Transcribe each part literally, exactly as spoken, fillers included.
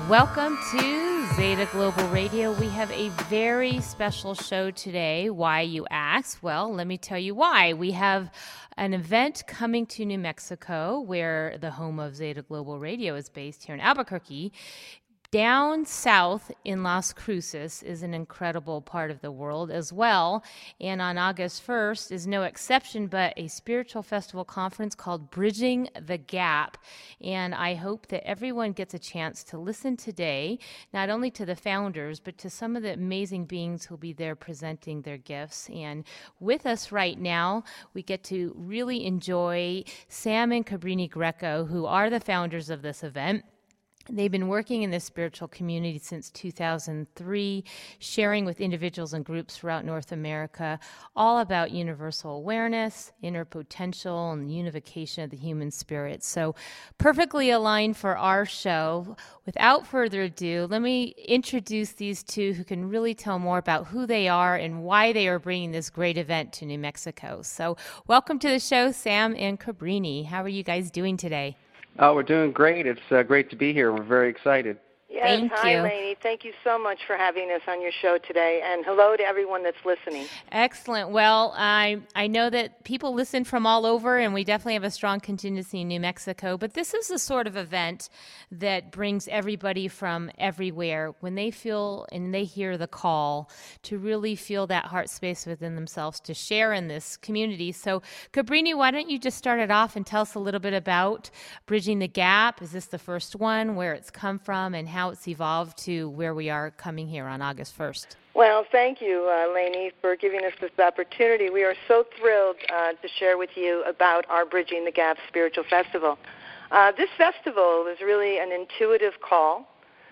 Welcome to Zeta Global Radio. We have a very special show today. Why, you ask? Well, let me tell you why. We have an event coming to New Mexico, where the home of Zeta Global Radio is based here in Albuquerque. Down south in Las Cruces is an incredible part of the world as well. And on August first is no exception, but a spiritual festival conference called Bridging the Gap. And I hope that everyone gets a chance to listen today, not only to the founders, but to some of the amazing beings who'll be there presenting their gifts. And with us right now, we get to really enjoy Sam and Cabrini Greco, who are the founders of this event. They've been working in this spiritual community since two thousand three, sharing with individuals and groups throughout North America, all about universal awareness, inner potential, and unification of the human spirit. So perfectly aligned for our show. Without further ado, let me introduce these two who can really tell more about who they are and why they are bringing this great event to New Mexico. So welcome to the show, Sam and Cabrini. How are you guys doing today? Oh, we're doing great. It's uh, great to be here. We're very excited. Yes, Thank hi, you. Lainey. Thank you so much for having us on your show today, and hello to everyone that's listening. Excellent. Well, I I know that people listen from all over, and we definitely have a strong contingency in New Mexico, but this is the sort of event that brings everybody from everywhere when they feel and they hear the call to really feel that heart space within themselves to share in this community. So, Cabrini, why don't you just start it off and tell us a little bit about Bridging the Gap? Is this the first one, where it's come from, and how it's evolved to where we are coming here on August first? Well, thank you, uh, Lainey, for giving us this opportunity. We are so thrilled uh, to share with you about our Bridging the Gap Spiritual Festival. Uh, this festival is really an intuitive call,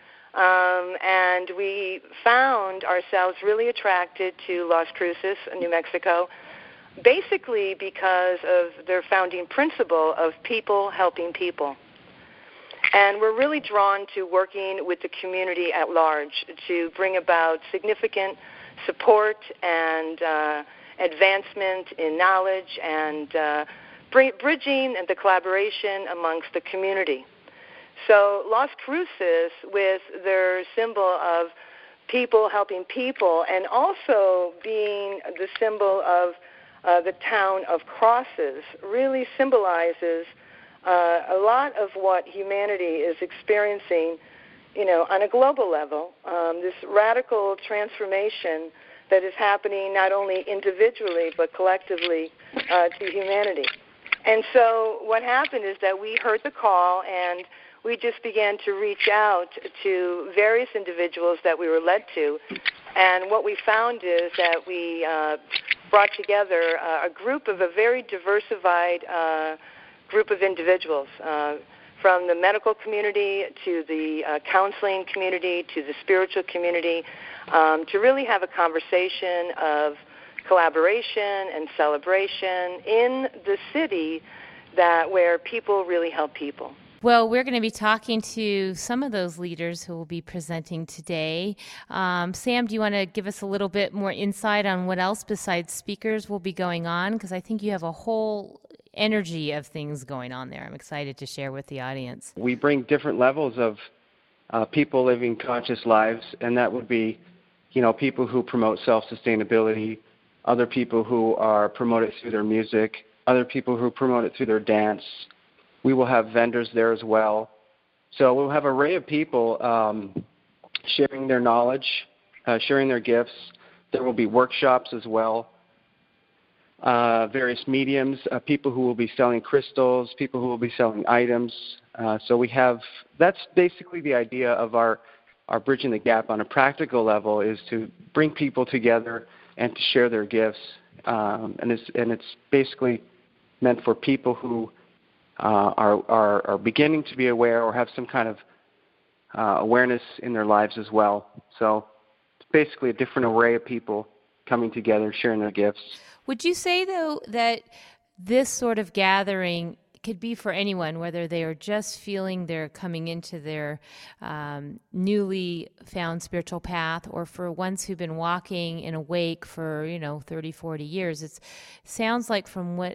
um, and we found ourselves really attracted to Las Cruces, New Mexico, basically because of their founding principle of people helping people. And we're really drawn to working with the community at large to bring about significant support and uh, advancement in knowledge and uh, bridging and the collaboration amongst the community. So Las Cruces, with their symbol of people helping people, and also being the symbol of uh, the town of crosses, really symbolizes Uh, a lot of what humanity is experiencing, you know, on a global level, um, this radical transformation that is happening not only individually but collectively uh, to humanity. And so what happened is that we heard the call, and we just began to reach out to various individuals that we were led to. And what we found is that we uh, brought together uh, a group of a very diversified uh group of individuals, uh, from the medical community to the uh, counseling community to the spiritual community, um, to really have a conversation of collaboration and celebration in the city that where people really help people. Well, we're going to be talking to some of those leaders who will be presenting today. Um, Sam, do you want to give us a little bit more insight on what else besides speakers will be going on? Because I think you have a whole energy of things going on there. I'm excited to share with the audience. We bring different levels of uh, people living conscious lives, and that would be, you know, people who promote self-sustainability, other people who are promote it through their music, other people who promote it through their dance. We will have vendors there as well. So we'll have an array of people um, sharing their knowledge, uh, sharing their gifts. There will be workshops as well. Uh, various mediums, uh, people who will be selling crystals, people who will be selling items. Uh, so we have, that's basically the idea of our, our Bridging the Gap on a practical level, is to bring people together and to share their gifts. Um, and, it's, and it's basically meant for people who uh, are, are, are beginning to be aware or have some kind of uh, awareness in their lives as well. So it's basically a different array of people coming together, sharing their gifts. Would you say, though, that this sort of gathering could be for anyone, whether they are just feeling they're coming into their um, newly found spiritual path, or for ones who've been walking in a wake for, you know, thirty, forty years? It sounds like from what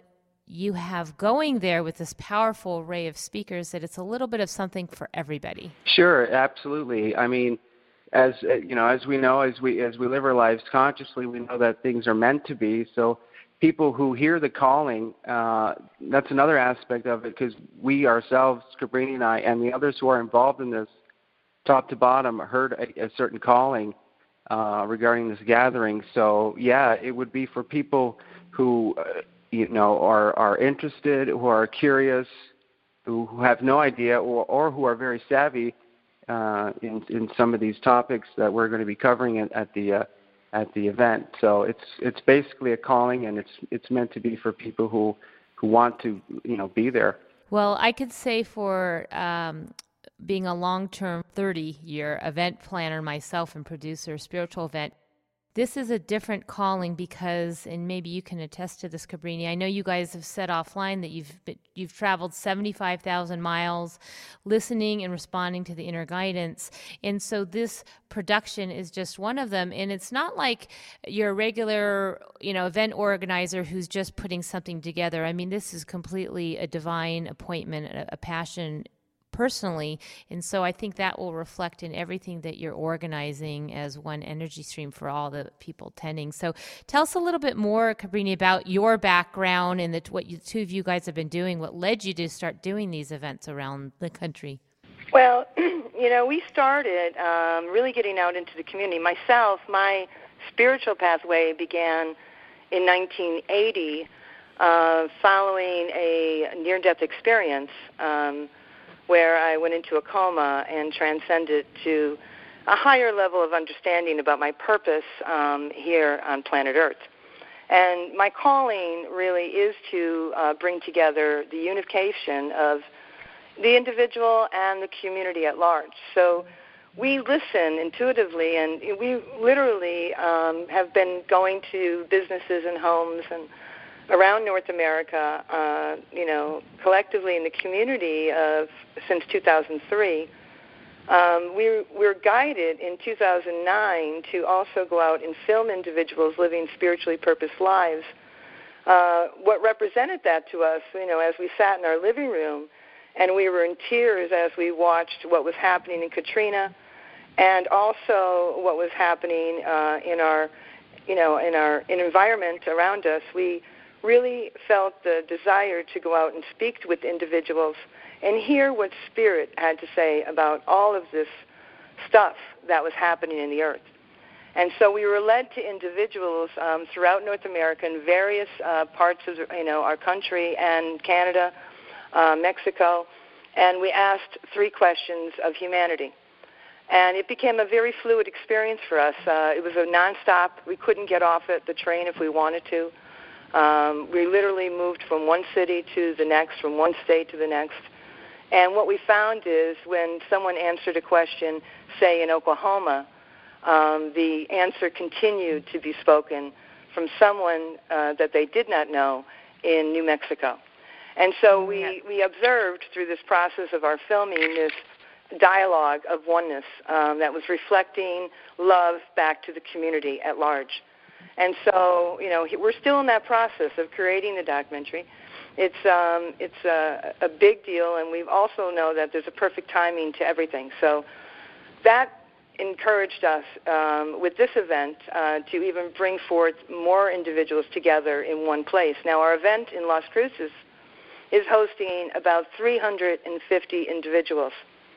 you have going there with this powerful array of speakers that it's a little bit of something for everybody. Sure, absolutely. I mean, as uh, you know, as we know, as we as we live our lives consciously, we know that things are meant to be. So people who hear the calling, uh, that's another aspect of it, because we ourselves, Cabrini and I, and the others who are involved in this, top to bottom, heard a, a certain calling uh, regarding this gathering. So yeah, it would be for people who uh, you know are are interested, who are curious, who, who have no idea, or, or who are very savvy uh, in in some of these topics that we're going to be covering at, at the uh, at the event. So it's it's basically a calling, and it's it's meant to be for people who who want to you know be there. Well, I could say for um, being a long-term thirty-year event planner myself and producer, spiritual event, this is a different calling because, and maybe you can attest to this, Cabrini, I know you guys have said offline that you've been, you've traveled seventy-five thousand miles listening and responding to the inner guidance. And so this production is just one of them. And it's not like you're a regular, you know, event organizer who's just putting something together. I mean, this is completely a divine appointment, a, a passion personally, and so I think that will reflect in everything that you're organizing as one energy stream for all the people attending. So tell us a little bit more, Cabrini, about your background and the, what you two of you guys have been doing, what led you to start doing these events around the country. Well, you know, we started um, really getting out into the community. Myself, my spiritual pathway began in nineteen eighty uh, following a near-death experience um, where I went into a coma and transcended to a higher level of understanding about my purpose um, here on planet Earth. And my calling really is to uh, bring together the unification of the individual and the community at large. So we listen intuitively, and we literally um, have been going to businesses and homes and around North America, uh, you know, collectively in the community of since two thousand three. Um, we we're guided in two thousand nine to also go out and film individuals living spiritually purposed lives. Uh, what represented that to us, you know, as we sat in our living room, and we were in tears as we watched what was happening in Katrina, and also what was happening uh, in our, you know, in our in environment around us. We really felt the desire to go out and speak with individuals and hear what Spirit had to say about all of this stuff that was happening in the earth. And so we were led to individuals um, throughout North America in various uh, parts of you know our country and Canada, uh, Mexico, and we asked three questions of humanity. And it became a very fluid experience for us. Uh, it was a nonstop. We couldn't get off at the train if we wanted to. Um, we literally moved from one city to the next, from one state to the next. And what we found is when someone answered a question, say in Oklahoma, um, the answer continued to be spoken from someone uh, that they did not know in New Mexico. And so we, we observed through this process of our filming this dialogue of oneness um, that was reflecting love back to the community at large. And so, you know, we're still in that process of creating the documentary. It's um, it's a, a big deal, and we also know that there's a perfect timing to everything. So that encouraged us um, with this event uh, to even bring forth more individuals together in one place. Now, our event in Las Cruces is hosting about three hundred fifty individuals.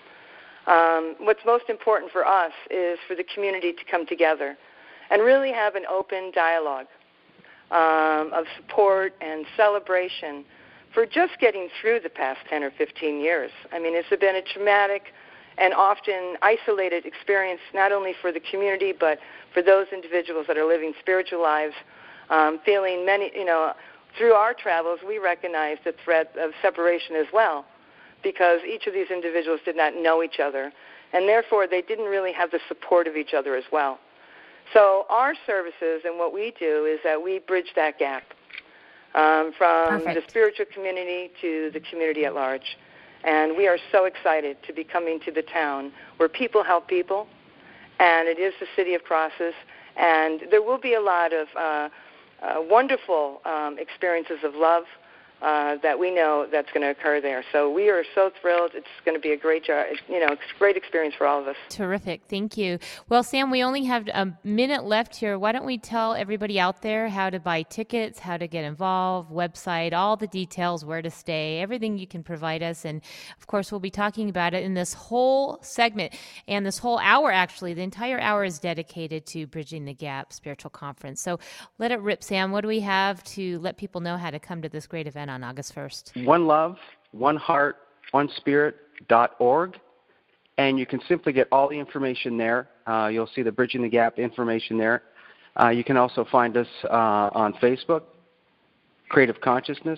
Um, what's most important for us is for the community to come together and really have an open dialogue um, of support and celebration for just getting through the past ten or fifteen years. I mean, it's been a traumatic and often isolated experience, not only for the community, but for those individuals that are living spiritual lives, um, feeling many, you know, through our travels, we recognize the threat of separation as well, because each of these individuals did not know each other, and therefore they didn't really have the support of each other as well. So our services and what we do is that we bridge that gap um, from Perfect. the spiritual community to the community at large. And we are so excited to be coming to the town where people help people, and it is the city of crosses. And there will be a lot of uh, uh, wonderful um, experiences of love, uh, that we know that's going to occur there. So we are so thrilled. It's going to be a great job. You know, it's a great experience for all of us. Terrific. Thank you. Well, Sam, we only have a minute left here. Why don't we tell everybody out there how to buy tickets, how to get involved, website, all the details, where to stay, everything you can provide us. And, of course, we'll be talking about it in this whole segment. And this whole hour, actually, the entire hour is dedicated to Bridging the Gap Spiritual Conference. So let it rip, Sam. What do we have to let people know how to come to this great event on August first? One Love, One Heart, One Spirit dot org. And you can simply get all the information there. Uh, you'll see the Bridging the Gap information there. Uh, you can also find us uh, on Facebook, Creative Consciousness,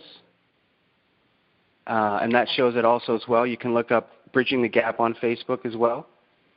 uh, and that shows it also as well. You can look up Bridging the Gap on Facebook as well.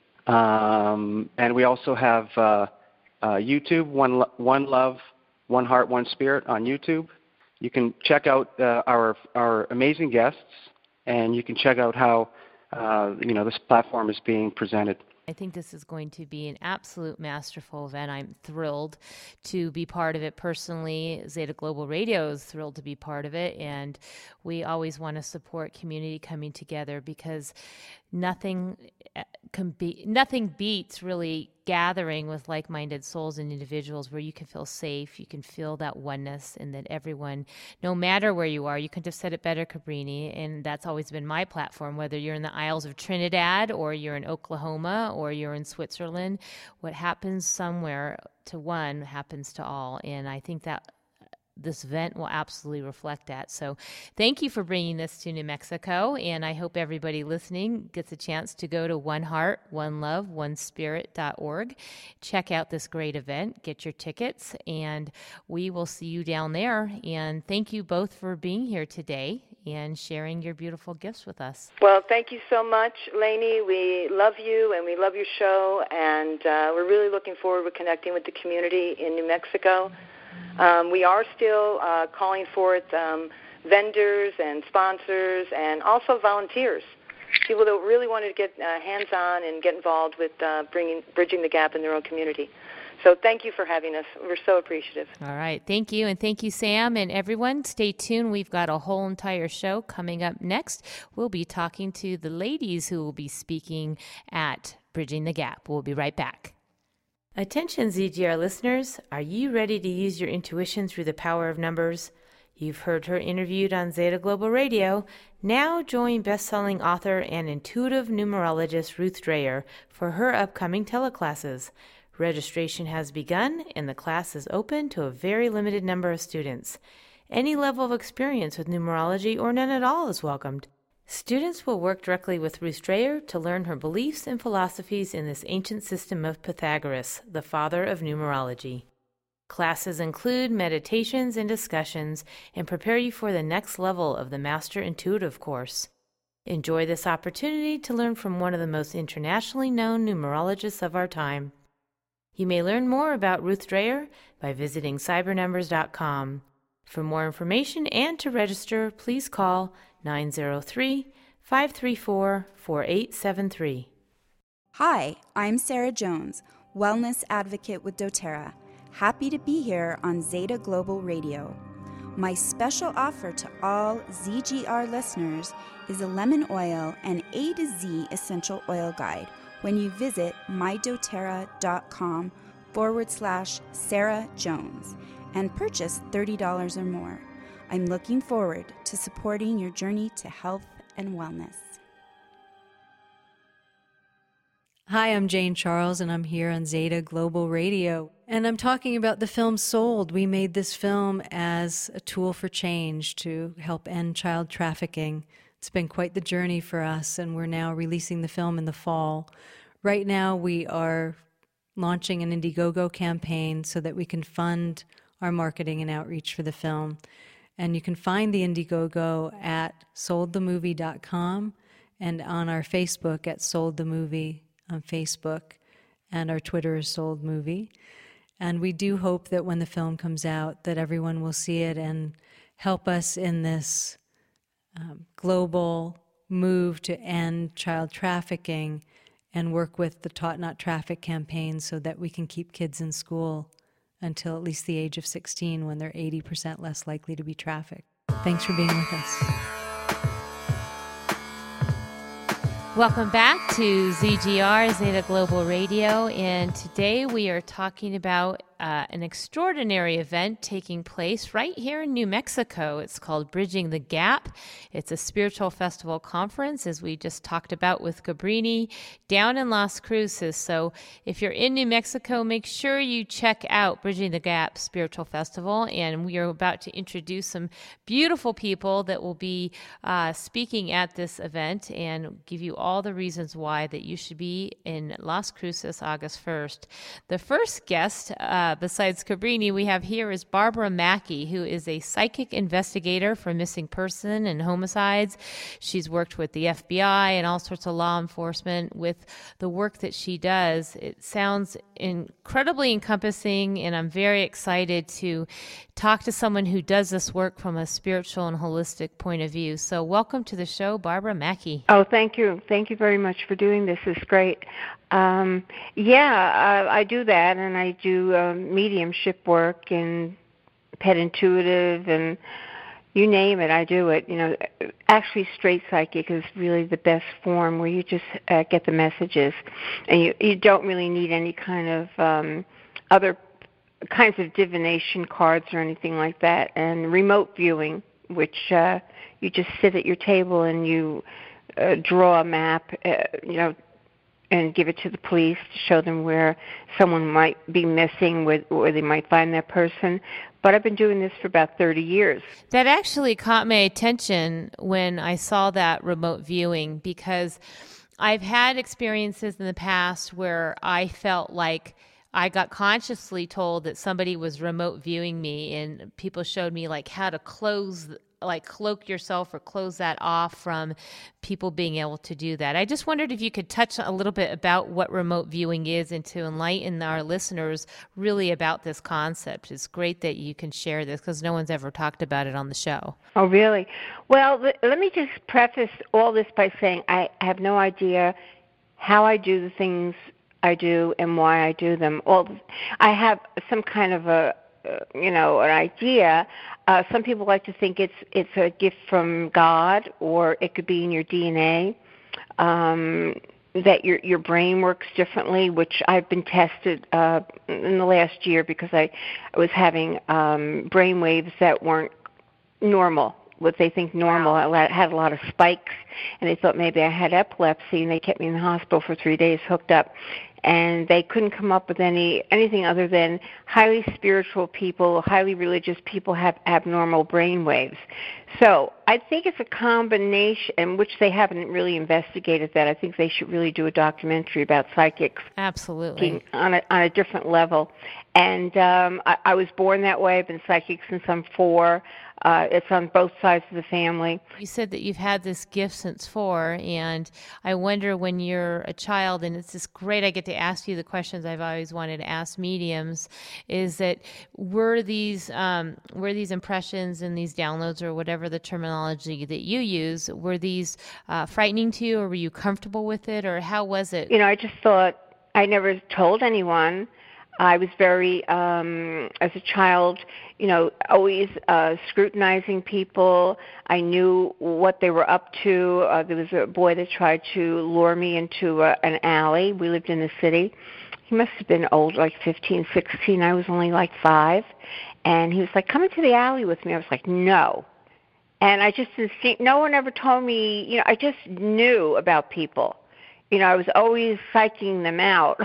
Um, and we also have uh, uh, YouTube, One, Lo- One Love, One Heart, One Spirit on YouTube. You can check out uh, our our amazing guests, and you can check out how uh, you know this platform is being presented. I think this is going to be an absolute masterful event. I'm thrilled to be part of it personally. Zeta Global Radio is thrilled to be part of it, and we always want to support community coming together because nothing can be, nothing beats really gathering with like-minded souls and individuals where you can feel safe, you can feel that oneness, and that everyone, no matter where you are, you couldn't have said it better, Cabrini, and that's always been my platform, whether you're in the Isles of Trinidad or you're in Oklahoma or you're in Switzerland, what happens somewhere to one happens to all, and I think that this event will absolutely reflect that. So thank you for bringing this to New Mexico, and I hope everybody listening gets a chance to go to One Heart, One Love, One Spirit dot org. Check out this great event, get your tickets, and we will see you down there. And thank you both for being here today and sharing your beautiful gifts with us. Well, thank you so much, Lainey. We love you, and we love your show, and uh, we're really looking forward to connecting with the community in New Mexico. Um, we are still uh, calling forth um, vendors and sponsors and also volunteers, people that really want to get uh, hands-on and get involved with uh, bringing, bridging the gap in their own community. So thank you for having us. We're so appreciative. All right. Thank you. And thank you, Sam. And everyone, stay tuned. We've got a whole entire show coming up next. We'll be talking to the ladies who will be speaking at Bridging the Gap. We'll be right back. Attention Z G R listeners, are you ready to use your intuition through the power of numbers? You've heard her interviewed on Zeta Global Radio. Now join best-selling author and intuitive numerologist Ruth Dreyer for her upcoming teleclasses. Registration has begun and the class is open to a very limited number of students. Any level of experience with numerology or none at all is welcomed. Students will work directly with Ruth Dreyer to learn her beliefs and philosophies in this ancient system of Pythagoras, the father of numerology. Classes include meditations and discussions and prepare you for the next level of the Master Intuitive course. Enjoy this opportunity to learn from one of the most internationally known numerologists of our time. You may learn more about Ruth Dreyer by visiting cyber numbers dot com. For more information and to register, please call nine zero three, five three four, four eight seven three. Hi, I'm Sarah Jones, Wellness Advocate with doTERRA. Happy to be here on Zeta Global Radio. My special offer to all Z G R listeners is a lemon oil and A to Z essential oil guide when you visit mydoterra.com forward slash Sarah Jones and purchase thirty dollars or more. I'm looking forward to supporting your journey to health and wellness. Hi, I'm Jane Charles, and I'm here on Zeta Global Radio. And I'm talking about the film Sold. We made this film as a tool for change to help end child trafficking. It's been quite the journey for us, and we're now releasing the film in the fall. Right now, we are launching an Indiegogo campaign so that we can fund our marketing and outreach for the film. And you can find the Indiegogo at sold the movie dot com and on our Facebook at Sold the Movie on Facebook, and our Twitter is Sold Movie. And we do hope that when the film comes out that everyone will see it and help us in this um, global move to end child trafficking and work with the Taught Not Traffic campaign so that we can keep kids in school until at least the age of sixteen, when they're eighty percent less likely to be trafficked. Thanks for being with us. Welcome back to Z G R, Zeta Global Radio, and today we are talking about uh, an extraordinary event taking place right here in New Mexico. It's called Bridging the Gap. It's a spiritual festival conference, as we just talked about with Cabrini, down in Las Cruces. So if you're in New Mexico, make sure you check out Bridging the Gap Spiritual Festival, and we are about to introduce some beautiful people that will be uh, speaking at this event and give you all the reasons why that you should be in Las Cruces August first. The first guest, uh, besides Cabrini, we have here is Barbara Mackey, who is a psychic investigator for missing person and homicides. She's worked with the F B I and all sorts of law enforcement. With the work that she does, it sounds incredibly encompassing, and I'm very excited to talk to someone who does this work from a spiritual and holistic point of view. So welcome to the show, Barbara Mackey. Oh, thank you. Thank you very much for doing this. It's great. Um, yeah, I, I do that, and I do um, mediumship work and pet intuitive, and you name it, I do it. You know, actually, straight psychic is really the best form, where you just uh, get the messages, and you you don't really need any kind of um, other kinds of divination cards or anything like that. And remote viewing, which uh, you just sit at your table and you uh, draw a map, uh, you know, and give it to the police to show them where someone might be missing, where, where they might find that person. But I've been doing this for about thirty years. That actually caught my attention when I saw that remote viewing, because I've had experiences in the past where I felt like I got consciously told that somebody was remote viewing me, and people showed me like how to close, like cloak yourself or close that off from people being able to do that. I just wondered if you could touch a little bit about what remote viewing is and to enlighten our listeners really about this concept. It's great that you can share this, because no one's ever talked about it on the show. Oh, really? Well, let me just preface all this by saying I have no idea how I do the things I do and why I do them. All I have some kind of a, uh, you know, an idea. Uh, some people like to think it's it's a gift from God, or it could be in your D N A. Um, that your your brain works differently, which I've been tested uh, in the last year, because I, I was having um, brain waves that weren't normal. What they think normal. I had a lot of spikes, and they thought maybe I had epilepsy, and they kept me in the hospital for three days hooked up. And they couldn't come up with any anything other than highly spiritual people, highly religious people have abnormal brain waves. So I think it's a combination, which they haven't really investigated that. I think they should really do a documentary about psychics. Absolutely. On a, on a different level. And um, I, I was born that way. I've been psychic since I'm four. Uh, it's on both sides of the family. You said that you've had this gift since four, and I wonder, when you're a child, and it's just great I get to ask you the questions I've always wanted to ask mediums, is that were these um, were these impressions and these downloads, or whatever the terminology that you use, were these uh, frightening to you, or were you comfortable with it, or how was it? You know, I just thought, I never told anyone. I was very, um, as a child, you know, always uh, scrutinizing people. I knew what they were up to. Uh, there was a boy that tried to lure me into uh, an alley. We lived in the city. He must have been old, like fifteen, sixteen. I was only like five. And he was like, come into the alley with me. I was like, no. And I just didn't see, no one ever told me, you know, I just knew about people. You know, I was always psyching them out.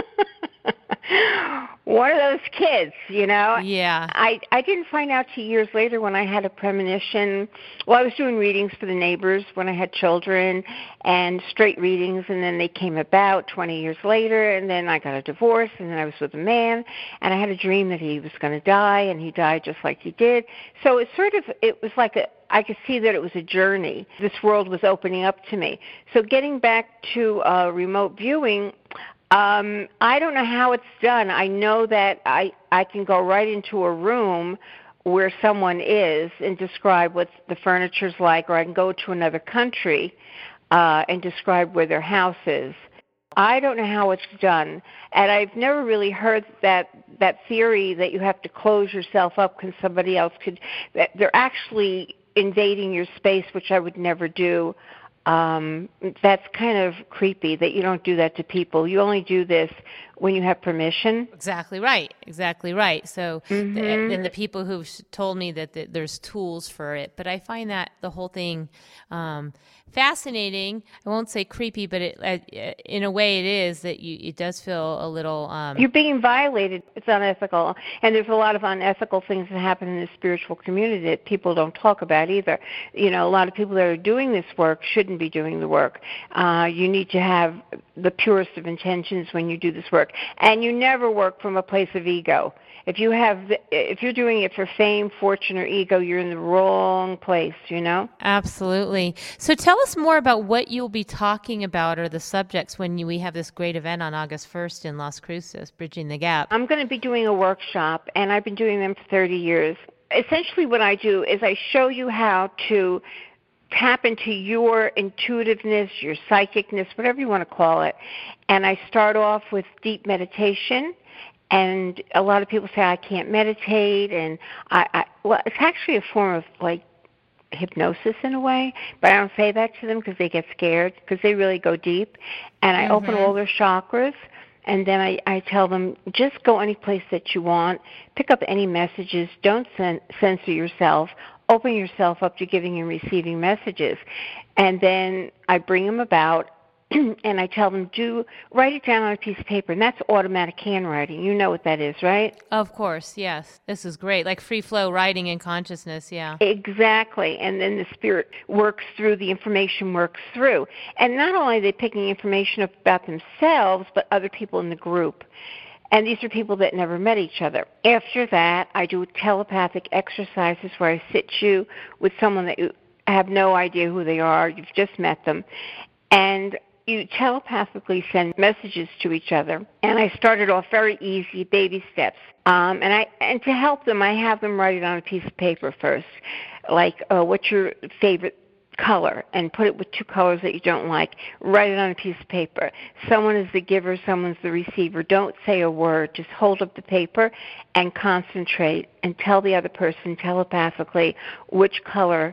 One of those kids, you know. Yeah. I, I didn't find out till years later when I had a premonition. Well, I was doing readings for the neighbors when I had children, and straight readings, and then they came about twenty years later, and then I got a divorce, and then I was with a man, and I had a dream that he was going to die, and he died just like he did. So it sort of, it was like a, I could see that it was a journey. This world was opening up to me. So getting back to uh, remote viewing, Um, I don't know how it's done. I know that I, I can go right into a room where someone is and describe what the furniture's like, or I can go to another country uh, and describe where their house is. I don't know how it's done, and I've never really heard that that theory that you have to close yourself up because somebody else could. That they're actually invading your space, which I would never do. Um, that's kind of creepy that you don't do that to people. You only do this when you have permission. Exactly right. Exactly right. So, Mm-hmm. the, and the people who've told me that the, there's tools for it, but I find that the whole thing um, fascinating. I won't say creepy, but it, uh, in a way, it is that you. It does feel a little. Um, You're being violated. It's unethical, and there's a lot of unethical things that happen in the spiritual community that people don't talk about either. You know, a lot of people that are doing this work shouldn't be doing the work. Uh, you need to have the purest of intentions when you do this work. And you never work from a place of ego. If you have, if you're doing it for fame, fortune, or ego, you're in the wrong place, you know? Absolutely. So tell us more about what you'll be talking about or the subjects when you, we have this great event on August first in Las Cruces, Bridging the Gap. I'm going to be doing a workshop, and I've been doing them for thirty years. Essentially what I do is I show you how to tap into your intuitiveness, your psychicness, whatever you want to call it. And I start off with deep meditation. And a lot of people say, I can't meditate. And I, I well, it's actually a form of like hypnosis in a way. But I don't say that to them because they get scared because they really go deep. And I mm-hmm. open all their chakras. And then I, I tell them, just go any place that you want. Pick up any messages. Don't cen- censor yourself. Open yourself up to giving and receiving messages. And then I bring them about, and I tell them, do write it down on a piece of paper. And that's automatic handwriting. You know what that is, right? Of course, yes. This is great. Like free flow writing in consciousness, yeah. Exactly. And then the spirit works through, the information works through. And not only are they picking information up about themselves, but other people in the group. And these are people that never met each other. After that, I do telepathic exercises where I sit you with someone that you have no idea who they are. You've just met them. And you telepathically send messages to each other. And I started off very easy, baby steps. Um, and I and to help them, I have them write it on a piece of paper first. Like, uh, what's your favorite color, and put it with two colors that you don't like. Write it on a piece of paper. Someone is the giver, someone's the receiver. Don't say a word. Just hold up the paper and concentrate and tell the other person telepathically which color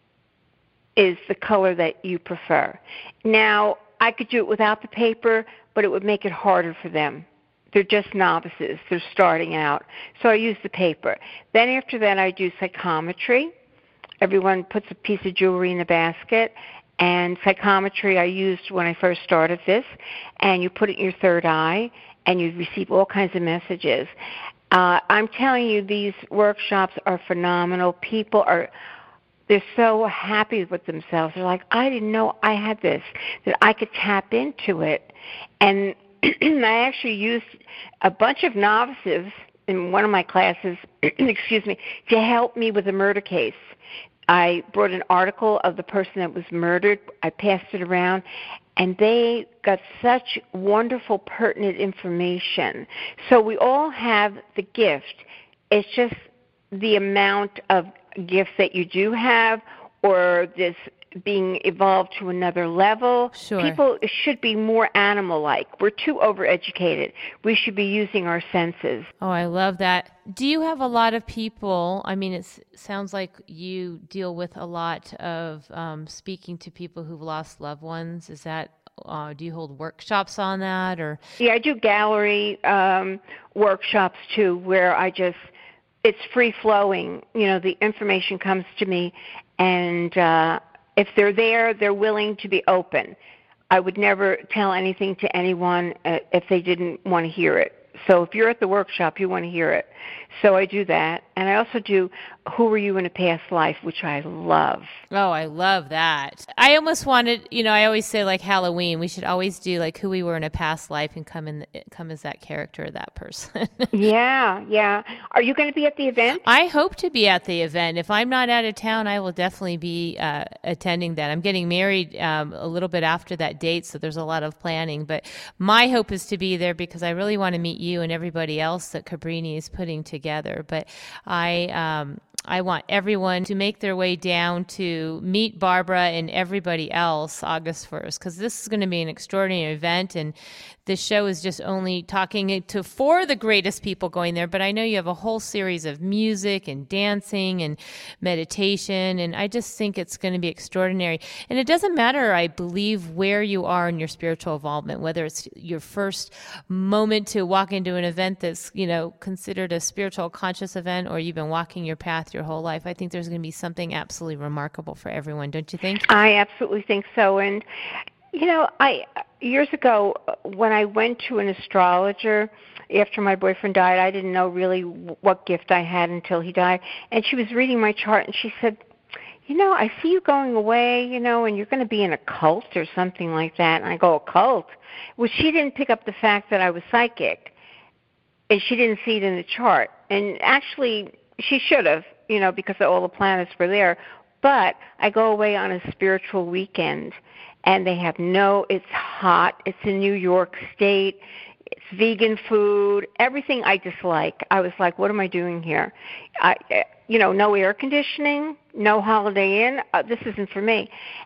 is the color that you prefer. Now, I could do it without the paper, but it would make it harder for them. They're just novices. They're starting out. So I use the paper. Then after that, I do psychometry. Everyone puts a piece of jewelry in a basket, and psychometry I used when I first started this, and you put it in your third eye, and you receive all kinds of messages. Uh, I'm telling you, these workshops are phenomenal. People are, they're so happy with themselves. They're like, I didn't know I had this, that I could tap into it. And I actually used a bunch of novices in one of my classes, excuse me, to help me with a murder case. I brought an article of the person that was murdered. I passed it around, and they got such wonderful, pertinent information. So we all have the gift. It's just the amount of gifts that you do have, or this being evolved to another level. Sure. People should be more animal-like. We're too overeducated. We should be using our senses. Oh, I love that. Do you have a lot of people? I mean, it sounds like you deal with a lot of um, speaking to people who've lost loved ones. Is that, uh, do you hold workshops on that? Or Yeah, I do gallery um, workshops too, where I just, it's free-flowing. You know, the information comes to me, and uh, if they're there, they're willing to be open. I would never tell anything to anyone uh, if they didn't want to hear it. So if you're at the workshop, you want to hear it. So I do that. And I also do Who Were You in a Past Life, which I love. Oh, I love that. I almost wanted, you know, I always say like Halloween, we should always do like who we were in a past life and come in, come as that character, that person. Yeah, yeah. Are you going to be at the event? I hope to be at the event. If I'm not out of town, I will definitely be uh, attending that. I'm getting married um, a little bit after that date, so there's a lot of planning. But my hope is to be there because I really want to meet you and everybody else that Cabrini is putting together. But I, um, I want everyone to make their way down to meet Barbara and everybody else August first, because this is going to be an extraordinary event. And this show is just only talking to four of the greatest people going there. But I know you have a whole series of music and dancing and meditation. And I just think it's going to be extraordinary. And it doesn't matter, I believe, where you are in your spiritual involvement, whether it's your first moment to walk into an event that's, you know, considered a spiritual conscious event, or you've been walking your path your whole life. I think there's going to be something absolutely remarkable for everyone, don't you think? I absolutely think so. And, you know, I years ago, when I went to an astrologer after my boyfriend died, I didn't know really what gift I had until he died. And she was reading my chart, and she said, you know, I see you going away, you know, and you're going to be in a cult or something like that. And I go, a cult? Well, she didn't pick up the fact that I was psychic, and she didn't see it in the chart. And actually, she should have, you know, because all the planets were there. But I go away on a spiritual weekend, and they have no, it's hot, it's in New York State, it's vegan food, everything I dislike. I was like, what am I doing here? I, you know, no air conditioning, no Holiday Inn, uh, this isn't for me.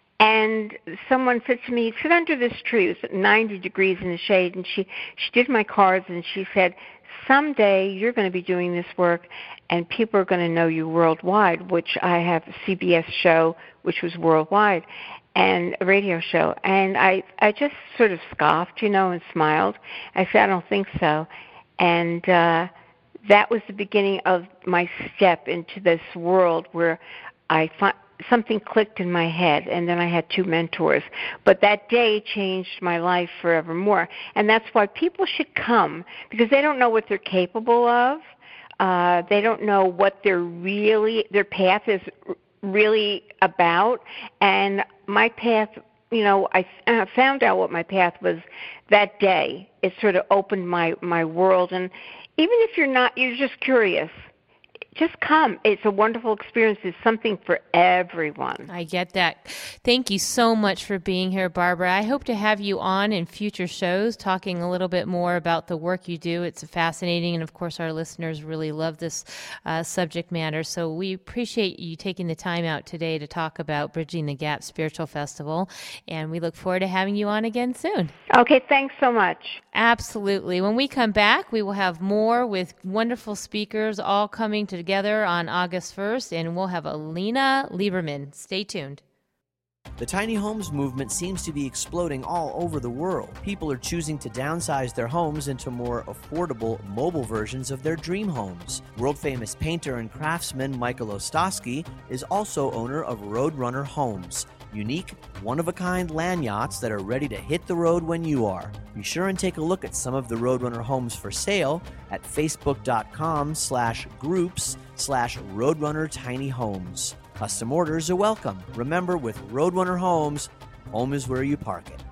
And someone said to me, sit under this tree. It was ninety degrees in the shade, and she, she did my cards, and she said, someday you're going to be doing this work, and people are going to know you worldwide, which I have a C B S show, which was worldwide, and a radio show. And I, I just sort of scoffed, you know, and smiled. I said, I don't think so. And uh, that was the beginning of my step into this world where I find something clicked in my head, and then I had two mentors. But that day changed my life forevermore. And that's why people should come, because they don't know what they're capable of. Uh, they don't know what they're really, their path is really about. And my path, you know, I uh, found out what my path was that day. It sort of opened my, my world. And even if you're not, you're just curious, just come. It's a wonderful experience. It's something for everyone. I get that. Thank you so much for being here, Barbara. I hope to have you on in future shows talking a little bit more about the work you do. It's fascinating, and of course our listeners really love this uh, subject matter. So we appreciate you taking the time out today to talk about Bridging the Gap Spiritual Festival, and we look forward to having you on again soon. Okay, thanks so much. Absolutely. When we come back, we will have more with wonderful speakers all coming together together on August first, and we'll have Alina Lieberman. Stay tuned. The tiny homes movement seems to be exploding all over the world. People are choosing to downsize their homes into more affordable, mobile versions of their dream homes. World-famous painter and craftsman Michael Ostosky is also owner of Roadrunner Homes, unique, one-of-a-kind land yachts that are ready to hit the road when you are. Be sure and take a look at some of the Roadrunner homes for sale at facebook.com slash groups slash Roadrunner Tiny Homes. Custom orders are welcome. Remember, with Roadrunner Homes, home is where you park it.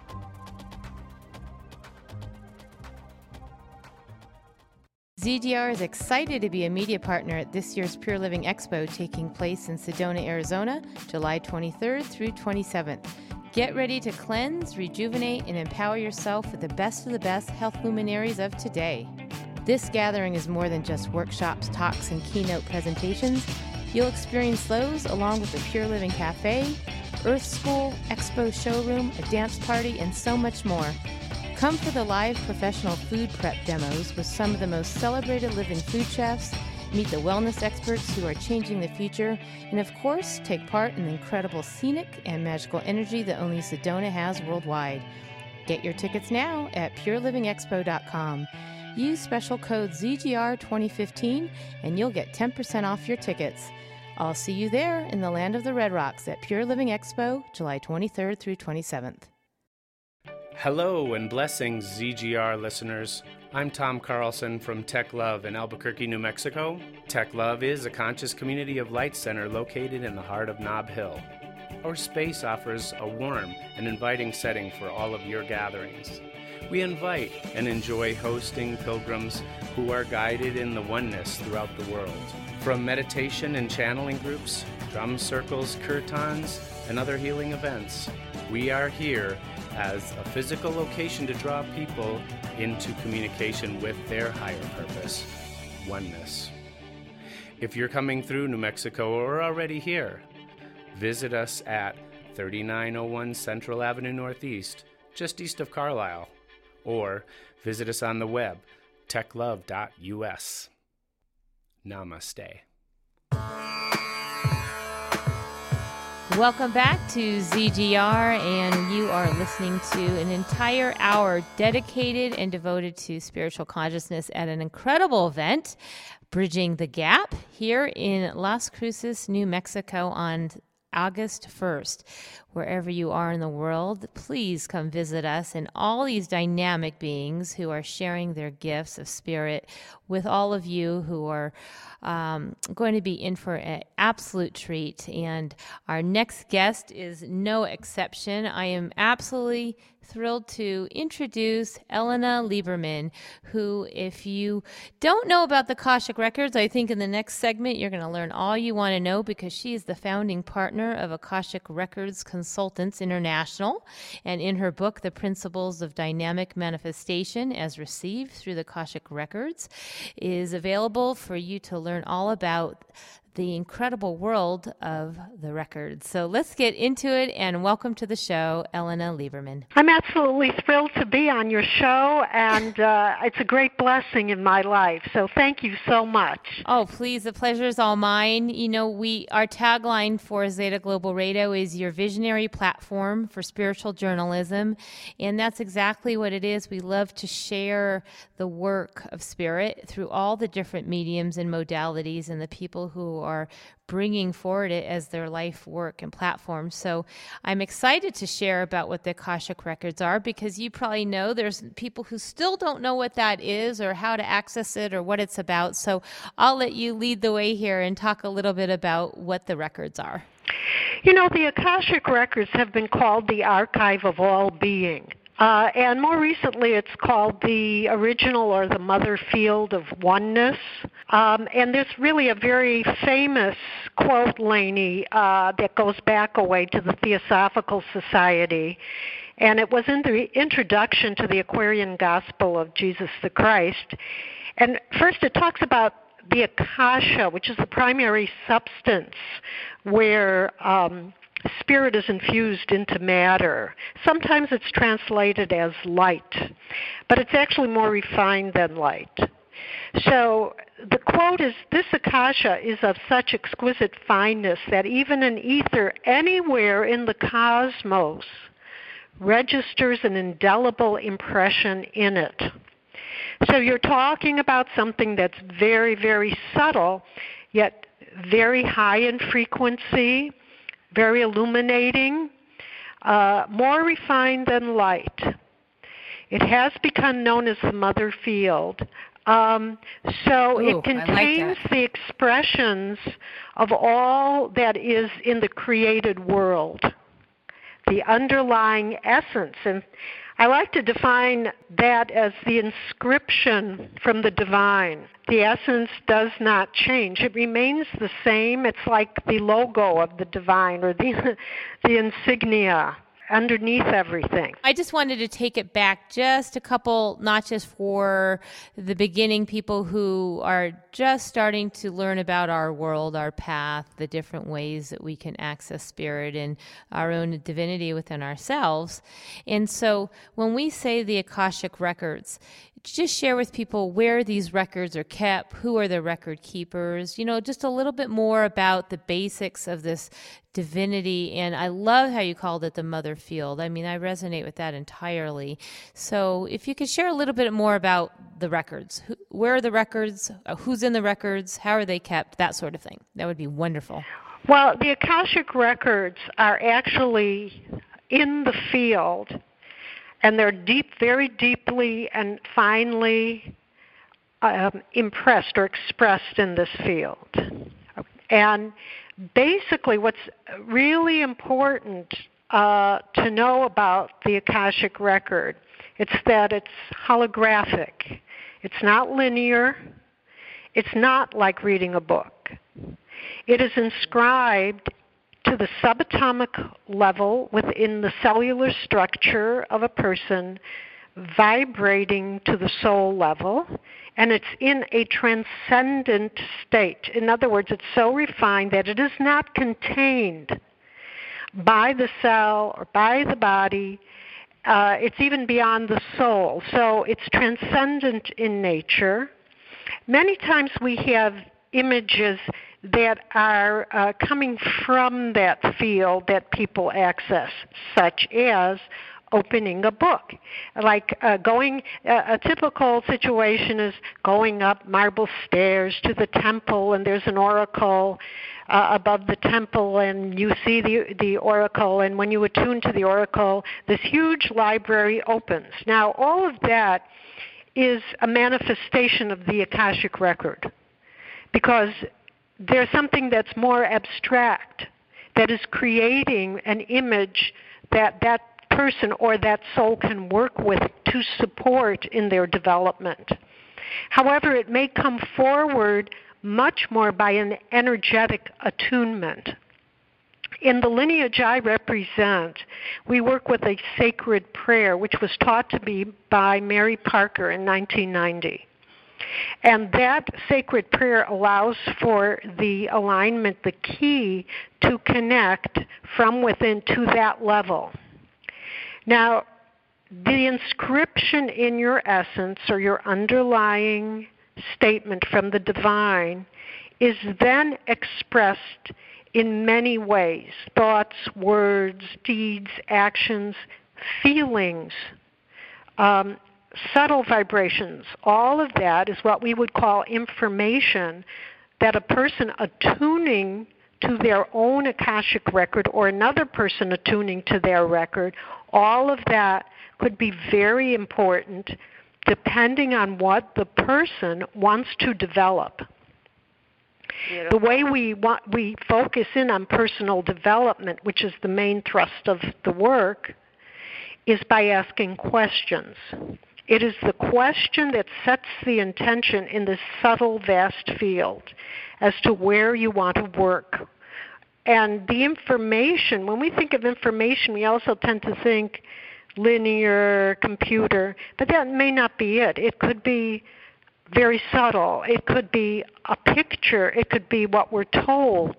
Z G R is excited to be a media partner at this year's Pure Living Expo taking place in Sedona, Arizona, July twenty-third through twenty-seventh. Get ready to cleanse, rejuvenate, and empower yourself with the best of the best health luminaries of today. This gathering is more than just workshops, talks, and keynote presentations. You'll experience those along with the Pure Living Cafe, Earth School, Expo Showroom, a dance party, and so much more. Come for the live professional food prep demos with some of the most celebrated living food chefs, meet the wellness experts who are changing the future, and of course, take part in the incredible scenic and magical energy that only Sedona has worldwide. Get your tickets now at pure living expo dot com. Use special code Z G R twenty fifteen and you'll get ten percent off your tickets. I'll see you there in the land of the Red Rocks at Pure Living Expo, July twenty-third through twenty-seventh. Hello and blessings, Z G R listeners. I'm Tom Carlson from Tech Love in Albuquerque, New Mexico. Tech Love is a conscious community of light center located in the heart of Nob Hill. Our space offers a warm and inviting setting for all of your gatherings. We invite and enjoy hosting pilgrims who are guided in the oneness throughout the world. From meditation and channeling groups, drum circles, kirtans, and other healing events, we are here as a physical location to draw people into communication with their higher purpose, oneness. If you're coming through New Mexico or already here, visit us at thirty-nine oh one Central Avenue Northeast, just east of Carlisle, or visit us on the web, tech love dot u s. Namaste. Welcome back to Z G R, and you are listening to an entire hour dedicated and devoted to spiritual consciousness at an incredible event, Bridging the Gap, here in Las Cruces, New Mexico on August first. Wherever you are in the world, please come visit us and all these dynamic beings who are sharing their gifts of spirit with all of you who are um, going to be in for an absolute treat. And our next guest is no exception. I am absolutely thrilled to introduce Elena Lieberman, who, if you don't know about the Akashic Records, I think in the next segment you're going to learn all you want to know, because she is the founding partner of Akashic Records Consultants International. And in her book, The Principles of Dynamic Manifestation as Received Through the Akashic Records, is available for you to learn all about the incredible world of the records. So let's get into it, and welcome to the show, Elena Lieberman. I'm absolutely thrilled to be on your show, and uh, it's a great blessing in my life. So thank you so much. Oh, please, the pleasure is all mine. You know, we our tagline for Zeta Global Radio is your visionary platform for spiritual journalism, and that's exactly what it is. We love to share the work of spirit through all the different mediums and modalities and the people who are bringing forward it as their life work and platform. So I'm excited to share about what the Akashic Records are, because you probably know there's people who still don't know what that is or how to access it or what it's about. So I'll let you lead the way here and talk a little bit about what the records are. You know, the Akashic Records have been called the archive of all being. Uh, and more recently, it's called the original or the mother field of oneness. Um, and there's really a very famous quote, Lainey, uh, that goes back a way to the Theosophical Society. And it was in the introduction to the Aquarian Gospel of Jesus the Christ. And first it talks about the Akasha, which is the primary substance where um, spirit is infused into matter. Sometimes it's translated as light, but it's actually more refined than light. So the quote is, "This Akasha is of such exquisite fineness that even an ether anywhere in the cosmos registers an indelible impression in it." So you're talking about something that's very, very subtle, yet very high in frequency, very illuminating, uh, more refined than light. It has become known as the mother field. Um, so Ooh, it contains like the expressions of all that is in the created world, the underlying essence. And I like to define that as the inscription from the divine. The essence does not change. It remains the same. It's like the logo of the divine, or the, the insignia underneath everything. I just wanted to take it back just a couple notches for the beginning people who are just starting to learn about our world, our path, the different ways that we can access spirit and our own divinity within ourselves. And so when we say the Akashic Records, just share with people where these records are kept, who are the record keepers, you know, just a little bit more about the basics of this divinity. And I love how you called it the mother field. I mean, I resonate with that entirely. So if you could share a little bit more about the records, who, where are the records, uh, who's in the records, how are they kept, that sort of thing, that would be wonderful. Well, the Akashic Records are actually in the field, and they're deep, very deeply and finely um, impressed or expressed in this field. And basically what's really important uh, to know about the Akashic Record, it's that it's holographic. It's not linear. It's not like reading a book. It is inscribed to the subatomic level within the cellular structure of a person vibrating to the soul level, and it's in a transcendent state. In other words, it's so refined that it is not contained by the cell or by the body. Uh, it's even beyond the soul. So it's transcendent in nature. Many times we have images that are uh, coming from that field that people access, such as opening a book. Like uh, going, uh, a typical situation is going up marble stairs to the temple, and there's an oracle uh, above the temple, and you see the, the oracle, and when you attune to the oracle, this huge library opens. Now, all of that is a manifestation of the Akashic record, because there's something that's more abstract that is creating an image that that person or that soul can work with to support in their development. However, it may come forward much more by an energetic attunement. In the lineage I represent, we work with a sacred prayer, which was taught to me by Mary Parker in nineteen ninety. And that sacred prayer allows for the alignment, the key to connect from within to that level. Now, the inscription in your essence or your underlying statement from the divine is then expressed in many ways: thoughts, words, deeds, actions, feelings, um, subtle vibrations. All of that is what we would call information that a person attuning to their own Akashic record or another person attuning to their record, all of that could be very important depending on what the person wants to develop. Beautiful. The way we want, we focus in on personal development, which is the main thrust of the work, is by asking questions. It is the question that sets the intention in this subtle, vast field as to where you want to work. And the information, when we think of information, we also tend to think linear, computer, but that may not be it. It could be very subtle. It could be a picture. It could be what we're told.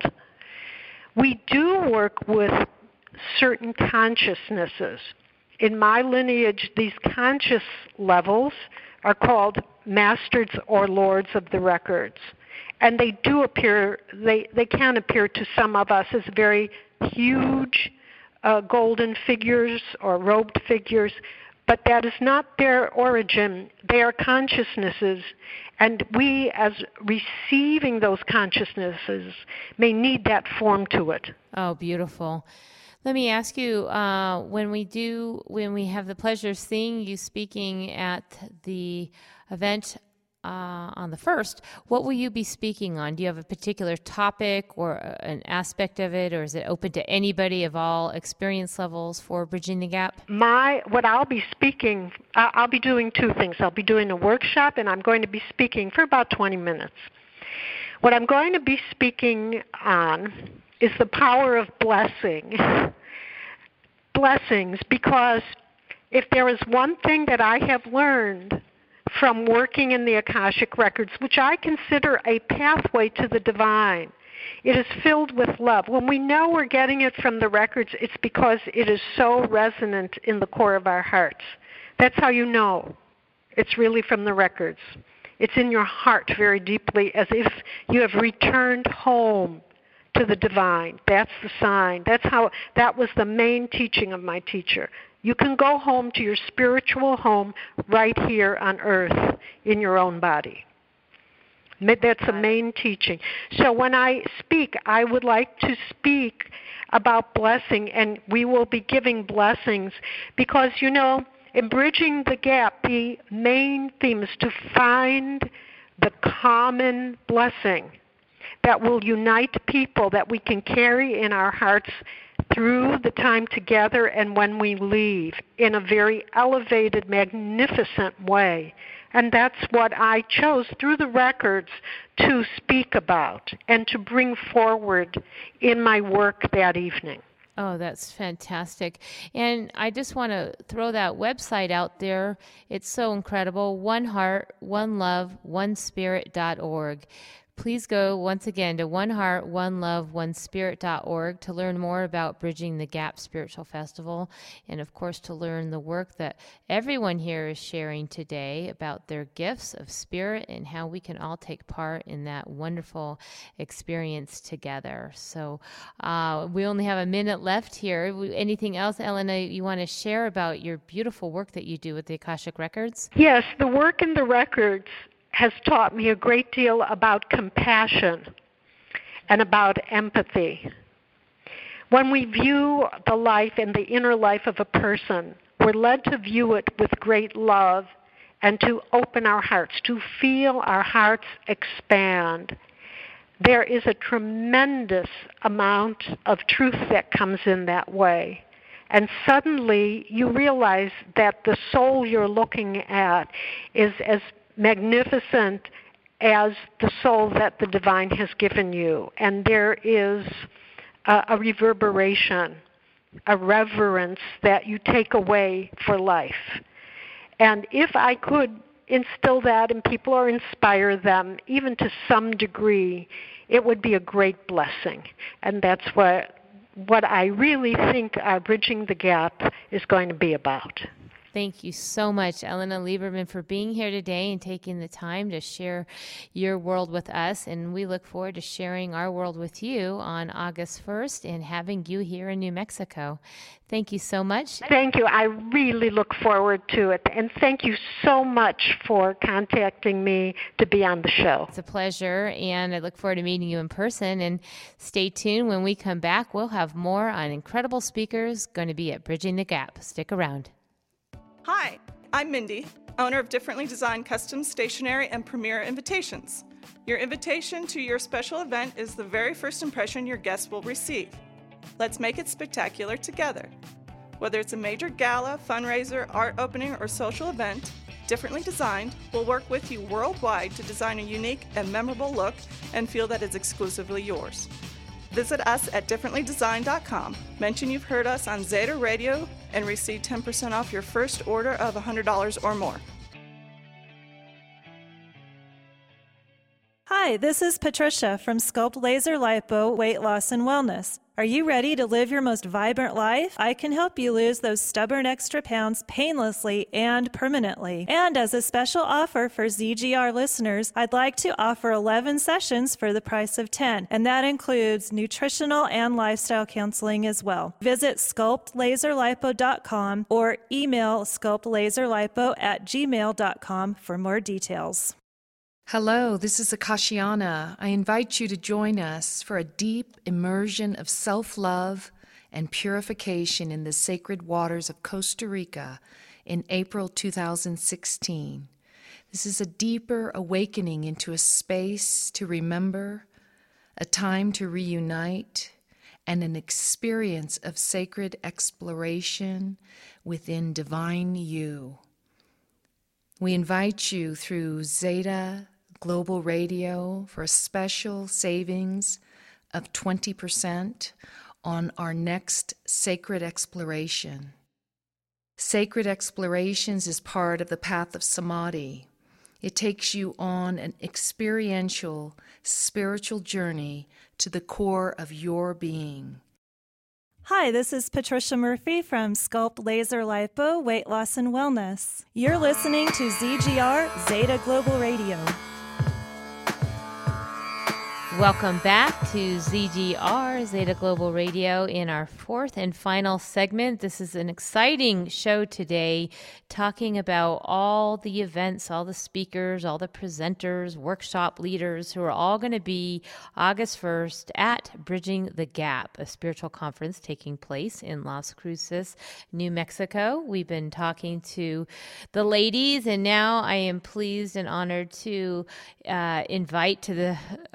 We do work with certain consciousnesses. In my lineage, these conscious levels are called masters or lords of the records. And they do appear, they, they can appear to some of us as very huge uh, golden figures or robed figures, but that is not their origin. They are consciousnesses, and we as receiving those consciousnesses may need that form to it. Oh, beautiful. Let me ask you, uh, when we do, when we have the pleasure of seeing you speaking at the event uh, on the first, what will you be speaking on? Do you have a particular topic or an aspect of it, or is it open to anybody of all experience levels for Bridging the Gap? My, what I'll be speaking, I'll be doing two things. I'll be doing a workshop, and I'm going to be speaking for about twenty minutes. What I'm going to be speaking on is the power of blessing. Blessings, because if there is one thing that I have learned from working in the Akashic Records, which I consider a pathway to the divine, it is filled with love. When we know we're getting it from the records, it's because it is so resonant in the core of our hearts. That's how you know it's really from the records. It's in your heart very deeply, as if you have returned home to the divine. That's the sign. That's how, that was the main teaching of my teacher. You can go home to your spiritual home right here on earth in your own body. That's the main teaching. So when I speak, I would like to speak about blessing, and we will be giving blessings because, you know, in Bridging the Gap, the main theme is to find the common blessing that will unite people, that we can carry in our hearts through the time together and when we leave in a very elevated, magnificent way. And that's what I chose through the records to speak about and to bring forward in my work that evening. Oh, that's fantastic. And I just want to throw that website out there. It's so incredible. One Heart, One Love, One Spirit dot org. Please go once again to one heart one love one spirit dot org to learn more about Bridging the Gap Spiritual Festival, and of course to learn the work that everyone here is sharing today about their gifts of spirit and how we can all take part in that wonderful experience together. So uh, we only have a minute left here. Anything else, Elena, you want to share about your beautiful work that you do with the Akashic Records? Yes, the work in the records has taught me a great deal about compassion and about empathy. When we view the life and the inner life of a person, we're led to view it with great love and to open our hearts, to feel our hearts expand. There is a tremendous amount of truth that comes in that way. And suddenly you realize that the soul you're looking at is as magnificent as the soul that the divine has given you. And there is a, a reverberation, a reverence that you take away for life. And if I could instill that in people or inspire them, even to some degree, it would be a great blessing. And that's what, what I really think our Bridging the Gap is going to be about. Thank you so much, Elena Lieberman, for being here today and taking the time to share your world with us. And we look forward to sharing our world with you on August first and having you here in New Mexico. Thank you so much. Thank you. I really look forward to it. And thank you so much for contacting me to be on the show. It's a pleasure, and I look forward to meeting you in person. And stay tuned. When we come back, we'll have more on incredible speakers going to be at Bridging the Gap. Stick around. Hi, I'm Mindy, owner of Differently Designed Custom Stationery and Premier Invitations. Your invitation to your special event is the very first impression your guests will receive. Let's make it spectacular together. Whether it's a major gala, fundraiser, art opening, or social event, Differently Designed will work with you worldwide to design a unique and memorable look and feel that it's exclusively yours. Visit us at differently designed dot com. Mention you've heard us on Zeta Radio and receive ten percent off your first order of one hundred dollars or more. Hi, this is Patricia from Sculpt Laser Lipo Weight Loss and Wellness. Are you ready to live your most vibrant life? I can help you lose those stubborn extra pounds painlessly and permanently. And as a special offer for Z G R listeners, I'd like to offer eleven sessions for the price of ten, and that includes nutritional and lifestyle counseling as well. Visit sculpt laser lipo dot com or email sculpt laser lipo at gmail dot com for more details. Hello, this is Akashiana. I invite you to join us for a deep immersion of self-love and purification in the sacred waters of Costa Rica in April two thousand sixteen. This is a deeper awakening into a space to remember, a time to reunite, and an experience of sacred exploration within divine you. We invite you through Zeta Global Radio for a special savings of twenty percent on our next Sacred Exploration. Sacred Explorations is part of the Path of Samadhi. It takes you on an experiential, spiritual journey to the core of your being. Hi, this is Patricia Murphy from Sculpt Laser Lipo Weight Loss and Wellness. You're listening to Z G R Zeta Global Radio. Welcome back to Z G R, Zeta Global Radio, in our fourth and final segment. This is an exciting show today, talking about all the events, all the speakers, all the presenters, workshop leaders who are all going to be August first at Bridging the Gap, a spiritual conference taking place in Las Cruces, New Mexico. We've been talking to the ladies, and now I am pleased and honored to uh, invite to the radio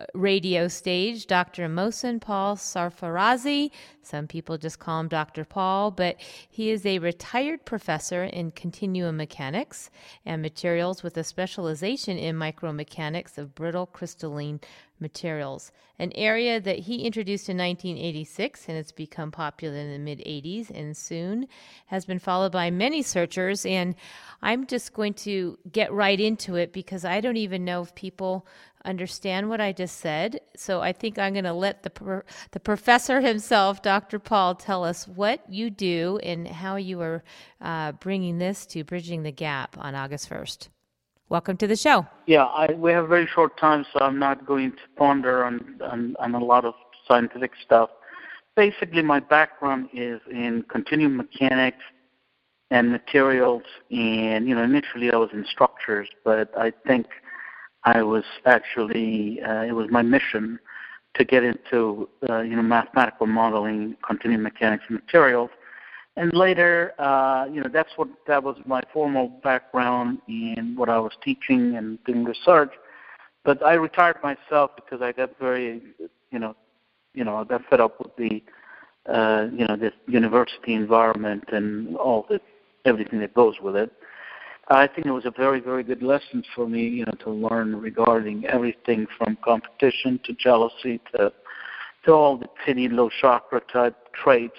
radio stage, Doctor Mohsen Paul Sarfarazi. Some people just call him Doctor Paul, but he is a retired professor in continuum mechanics and materials with a specialization in micromechanics of brittle crystalline materials, an area that he introduced in nineteen eighty-six, and it's become popular in the mid-eighties, and soon has been followed by many searchers. And I'm just going to get right into it because I don't even know if people understand what I just said. So I think I'm going to let the pro- the professor himself, Doctor Paul, tell us what you do and how you are uh, bringing this to Bridging the Gap on August first. Welcome to the show. Yeah, I, we have very short time, so I'm not going to ponder on, on, on a lot of scientific stuff. Basically, my background is in continuum mechanics and materials, and, you know, initially I was in structures, but I think I was actually, uh, it was my mission to get into, uh, you know, mathematical modeling, continuum mechanics and materials. And later, uh, you know, that's what that was my formal background in what I was teaching and doing research. But I retired myself because I got very, you know, you know, I got fed up with the, uh, you know, this university environment and all the everything that goes with it. I think it was a very, very good lesson for me, you know, to learn regarding everything from competition to jealousy to to all the pity, low chakra type traits.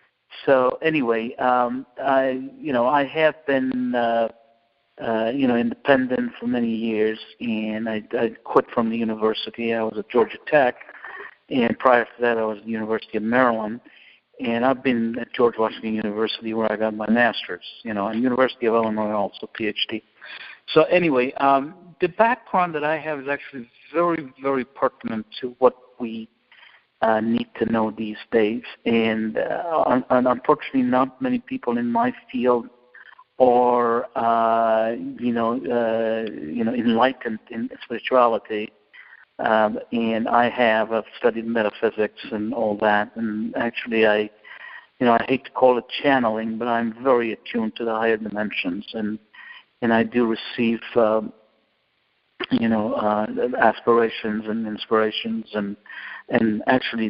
So anyway, um, I, you know, I have been, uh, uh, you know, independent for many years, and I, I quit from the university. I was at Georgia Tech, and prior to that, I was at the University of Maryland, and I've been at George Washington University where I got my master's, you know, and University of Illinois also, P H D. So anyway, um, the background that I have is actually very, very pertinent to what we Uh, need to know these days, and, uh, and unfortunately, not many people in my field are, uh, you know, uh, you know, enlightened in spirituality. Um, and I have. I've studied metaphysics and all that. And actually, I, you know, I hate to call it channeling, but I'm very attuned to the higher dimensions, and and I do receive, um, you know, uh, aspirations and inspirations and. And actually,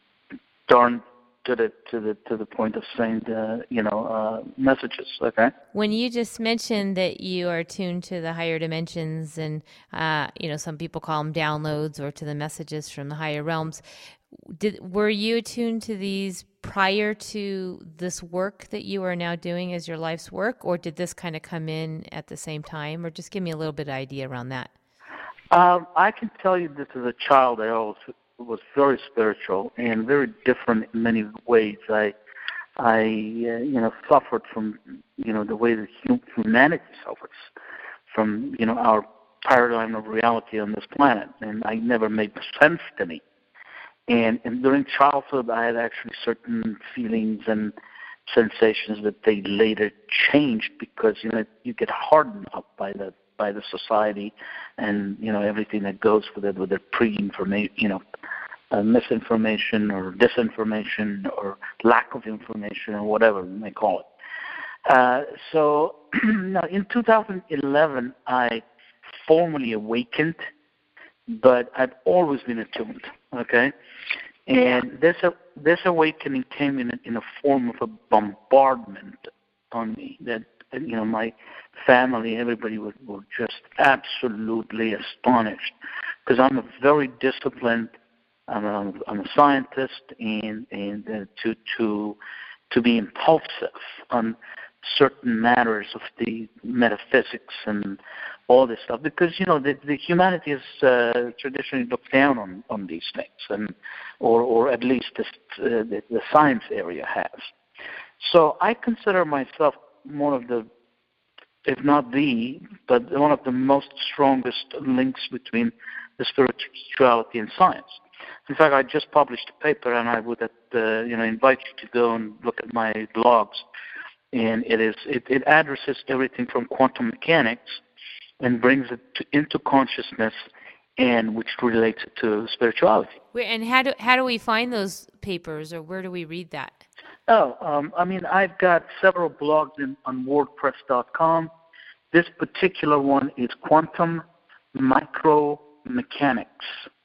darn to the to the to the point of saying the you know uh, messages. Okay. When you just mentioned that you are tuned to the higher dimensions, and uh, you know, some people call them downloads, or to the messages from the higher realms, did were you attuned to these prior to this work that you are now doing as your life's work, or did this kind of come in at the same time, or just give me a little bit of idea around that? Um, I can tell you this as a child, I always was very spiritual and very different in many ways. I, I, uh, you know, suffered from, you know, the way that humanity suffers from, you know, our paradigm of reality on this planet, and I never made sense to me. And, and during childhood, I had actually certain feelings and sensations that they later changed because, you know, you get hardened up by the by the society and, you know, everything that goes with it, with the pre-information, you know, uh, misinformation or disinformation or lack of information or whatever you may call it. Uh, so now in two thousand eleven, I formally awakened, but I've always been attuned, okay? And yeah. this uh, this awakening came in a, in a form of a bombardment on me that, you know, my family, everybody were, were just absolutely astonished because I'm a very disciplined, I'm a, I'm a scientist, and and uh, to to to be impulsive on certain matters of the metaphysics and all this stuff, because, you know, the, the humanity is uh, traditionally looked down on, on these things, and or or at least this, uh, the, the science area has. So I consider myself one of the, if not the, but one of the most strongest links between the spirituality and science. In fact, I just published a paper, and I would, uh, you know, invite you to go and look at my blogs. And it is it, it addresses everything from quantum mechanics and brings it to, into consciousness, and which relates it to spirituality. Where, and how do how do we find those papers, or where do we read that? Oh, um, I mean, I've got several blogs in, on WordPress dot com. This particular one is Quantum Micromechanics.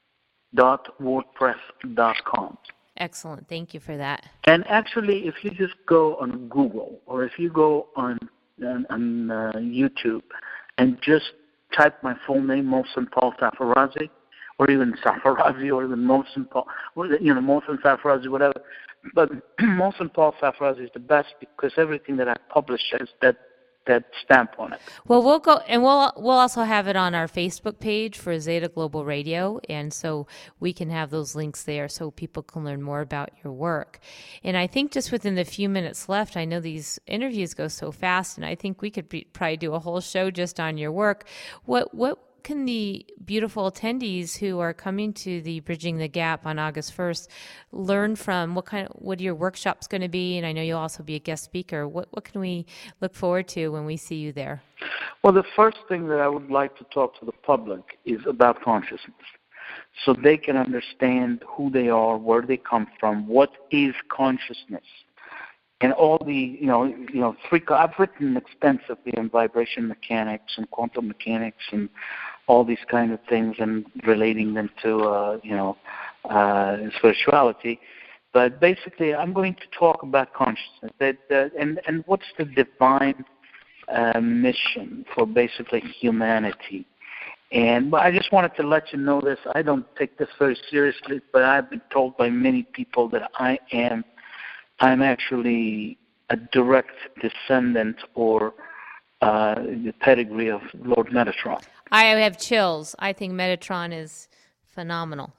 dot wordpress dot com. Excellent. Thank you for that. And actually, if you just go on Google or if you go on on, on uh, YouTube and just type my full name, Mohsen Paul Sarfarazi, or even Sarfarazi, or even Mohsen Paul, you know, Mohsen Sarfarazi, whatever. But Mohsen Paul Sarfarazi is the best because everything that I publish has that that stamp on it. Well, we'll go, and we'll we'll also have it on our Facebook page for Zeta Global Radio, and so we can have those links there so people can learn more about your work. And I think just within the few minutes left, I know these interviews go so fast, and I think we could be, probably do a whole show just on your work. What what can the beautiful attendees who are coming to the Bridging the Gap on August first learn from? What kind of, what are your workshops going to be? And I know you'll also be a guest speaker. What what can we look forward to when we see you there? Well, the first thing that I would like to talk to the public is about consciousness, so they can understand who they are, where they come from, what is consciousness. And all the, you know, you know, three. I've written extensively on vibration mechanics and quantum mechanics and all these kind of things, and relating them to, uh, you know, uh, spirituality. But basically, I'm going to talk about consciousness, that, uh, and and what's the divine uh, mission for basically humanity. And I just wanted to let you know this. I don't take this very seriously, but I've been told by many people that I am. I'm actually a direct descendant or uh, the pedigree of Lord Metatron. I have chills. I think Metatron is phenomenal.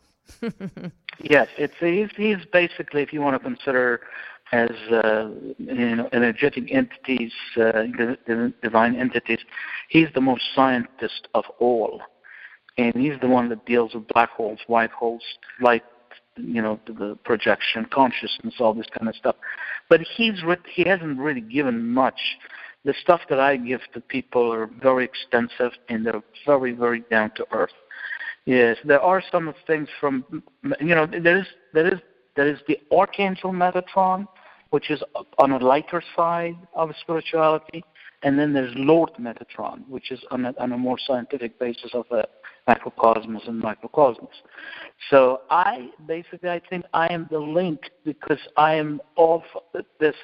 Yes, it's he's, he's basically, if you want to consider as uh, you know, energetic entities, uh, divine entities, he's the most scientist of all, and he's the one that deals with black holes, white holes, light. You know, the projection, consciousness, all this kind of stuff. But he's re- he hasn't really given much. The stuff that I give to people are very extensive, and they're very, very down to earth. Yes, there are some things from, you know, there is there is there is the Archangel Metatron, which is on a lighter side of spirituality, and then there's Lord Metatron, which is on a, on a more scientific basis of a macrocosmos and microcosmos. So I basically, I think I am the link because I am of this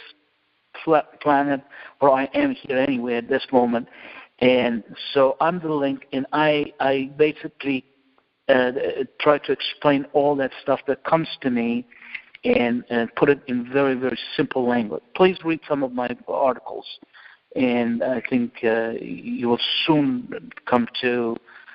planet, or I am here anyway at this moment, and so I'm the link, and I I basically uh, try to explain all that stuff that comes to me, and, and put it in very, very simple language. Please read some of my articles, and I think uh, you will soon come to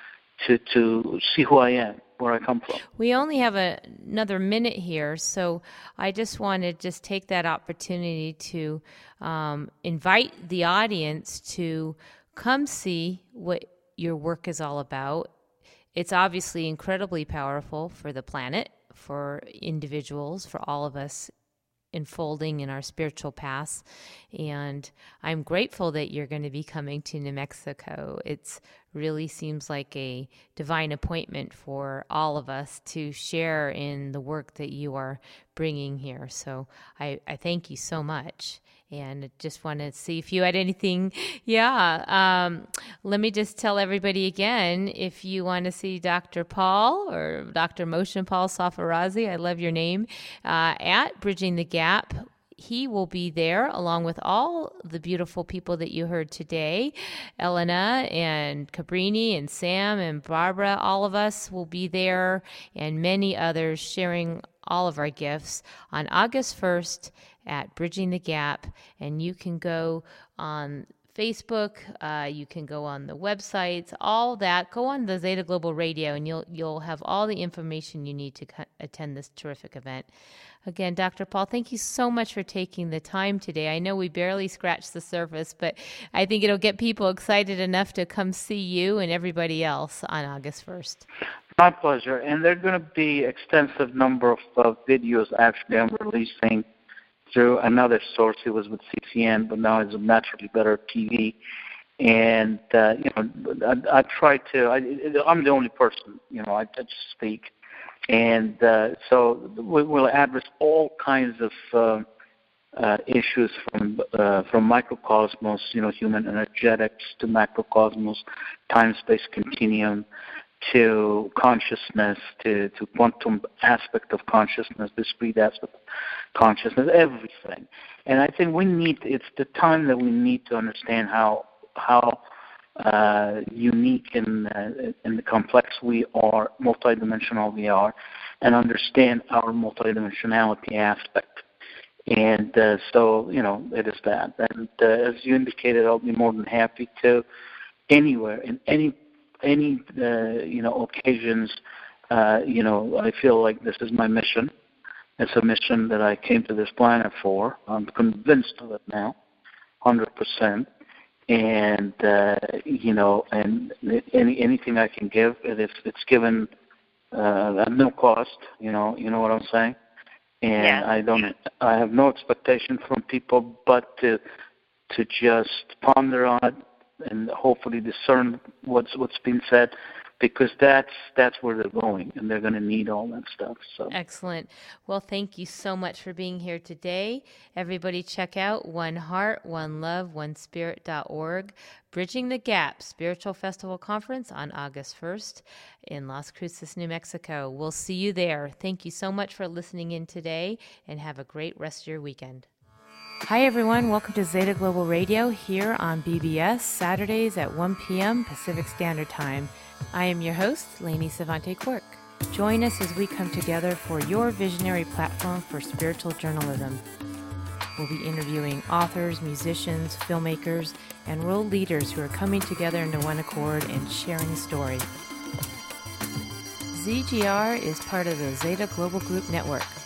to to see who I am, where I come from. We only have a, another minute here, so I just want to just take that opportunity to um, invite the audience to come see what your work is all about. It's obviously incredibly powerful for the planet, for individuals, for all of us unfolding in our spiritual paths. And I'm grateful that you're going to be coming to New Mexico. It's really seems like a divine appointment for all of us to share in the work that you are bringing here. So I, I thank you so much. And just want to see if you had anything. Yeah. Um, let me just tell everybody again, if you want to see Doctor Paul or Doctor Mohsen Paul Sarfarazi, I love your name, uh, at Bridging the Gap. He will be there along with all the beautiful people that you heard today. Elena and Cabrini and Sam and Barbara, all of us will be there, and many others sharing all of our gifts on August first at Bridging the Gap. And you can go on Facebook, uh, you can go on the websites, all that. Go on the Zeta Global Radio, and you'll you'll have all the information you need to co- attend this terrific event. Again, Doctor Paul, thank you so much for taking the time today. I know we barely scratched the surface, but I think it'll get people excited enough to come see you and everybody else on August first. My pleasure. And there are going to be extensive number of uh, videos actually I'm releasing through another source. It was with C C N, but now it's Naturally Better T V. And, uh, you know, I, I try to, I, I'm the only person, you know, I, I just speak. And uh, so we will address all kinds of uh, uh, issues from uh, from microcosmos, you know, human energetics, to macrocosmos, time-space continuum, to consciousness, to, to quantum aspect of consciousness, discrete aspect of consciousness, everything. And I think we need, it's the time that we need to understand how how uh, unique and, uh, and complex we are, multidimensional we are, and understand our multidimensionality aspect. And uh, so, you know, it is that. And uh, as you indicated, I'll be more than happy to anywhere, in any, any uh, you know, occasions, uh, you know, I feel like this is my mission. It's a mission that I came to this planet for. I'm convinced of it now, one hundred percent. And, uh, you know, and any anything I can give, it's, it's given uh, at no cost, you know, you know what I'm saying? And yeah. I don't, I have no expectation from people but to to just ponder on it and hopefully discern what's what's being said, because that's that's where they're going, and they're going to need all that stuff. So excellent. Well, thank you so much for being here today. Everybody, check out One Heart, One Love, One Spirit dot org. Bridging the Gap Spiritual Festival Conference on August first in Las Cruces, New Mexico. We'll see you there. Thank you so much for listening in today, and have a great rest of your weekend. Hi, everyone. Welcome to Zeta Global Radio here on B B S, Saturdays at one p.m. Pacific Standard Time. I am your host, Lainey Savante Quirk. Join us as we come together for your visionary platform for spiritual journalism. We'll be interviewing authors, musicians, filmmakers, and world leaders who are coming together into one accord and sharing a story. Z G R is part of the Zeta Global Group Network.